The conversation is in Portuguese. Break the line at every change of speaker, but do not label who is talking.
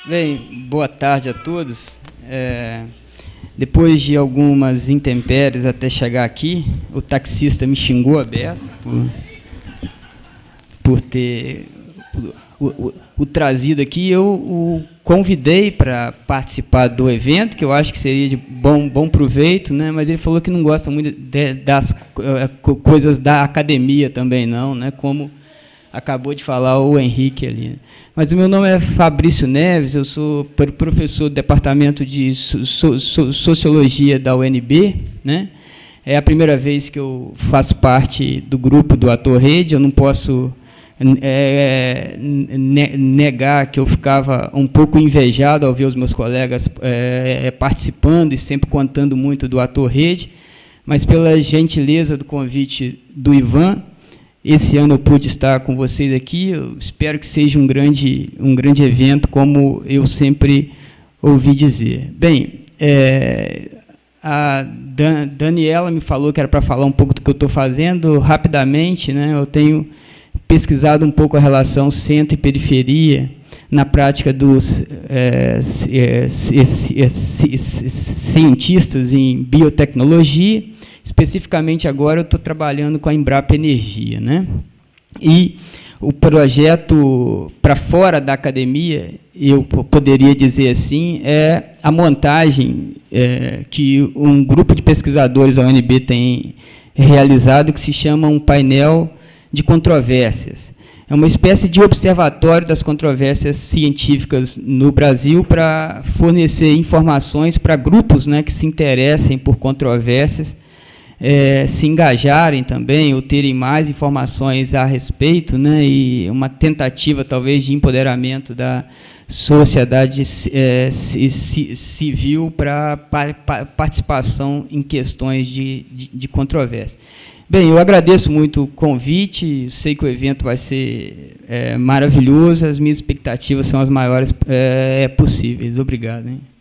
Bem, boa tarde a todos. Depois de algumas intempéries até chegar aqui, o taxista me xingou a beça por ter o trazido aqui. Eu o convidei para participar do evento, que eu acho que seria de bom proveito, né? Mas ele falou que não gosta muito das coisas da academia também, não, né? Como acabou de falar o Henrique ali. Mas o meu nome é Fabrício Neves, eu sou professor do Departamento de Sociologia da UNB, né? É a primeira vez que eu faço parte do grupo do Ator Rede. Eu não posso negar que eu ficava um pouco invejado ao ver os meus colegas participando e sempre contando muito do Ator Rede, mas pela gentileza do convite do Ivan, esse ano eu pude estar com vocês aqui. Eu espero que seja um grande evento, como eu sempre ouvi dizer. Bem, a Daniela me falou que era para falar um pouco do que eu estou fazendo. Rapidamente, né, eu tenho pesquisado um pouco a relação centro e periferia na prática dos cientistas em biotecnologia. Especificamente agora eu estou trabalhando com a Embrapa Energia, né? E o projeto para fora da academia, eu poderia dizer assim, é a montagem que um grupo de pesquisadores da UNB tem realizado, que se chama um painel de controvérsias. É uma espécie de observatório das controvérsias científicas no Brasil para fornecer informações para grupos, né, que se interessem por controvérsias, se engajarem também ou terem mais informações a respeito, né, e uma tentativa, talvez, de empoderamento da sociedade civil para participação em questões de controvérsia. Bem, eu agradeço muito o convite, sei que o evento vai ser maravilhoso, as minhas expectativas são as maiores possíveis. Obrigado, hein?